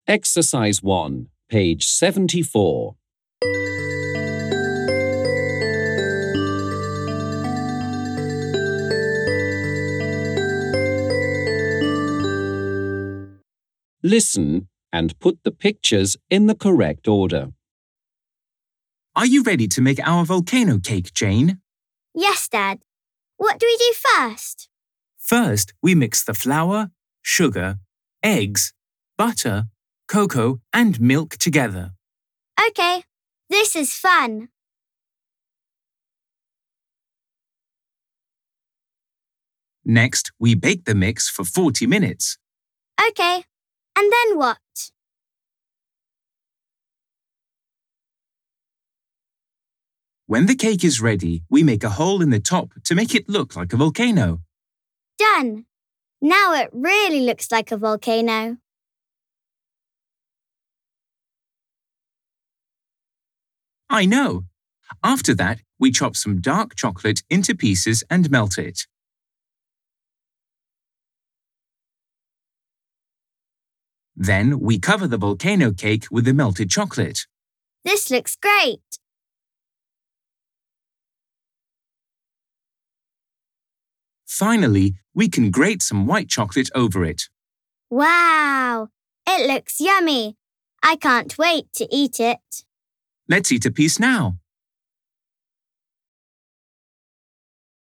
Exercise 1, page 74. Listen and put the pictures in the correct order. Are you ready to make our volcano cake, Jane? Yes, Dad. What do we do first? First, we mix the flour, sugar, eggs, butter, cocoa and milk together. Okay, this is fun. Next, we bake the mix for 40 minutes. Okay, and then what? When the cake is ready, we make a hole in the top to make it look like a volcano. Done. Now it really looks like a volcano. I know. After that, we chop some dark chocolate into pieces and melt it. Then we cover the volcano cake with the melted chocolate. This looks great. Finally, we can grate some white chocolate over it. Wow! It looks yummy. I can't wait to eat it. Let's eat a piece now.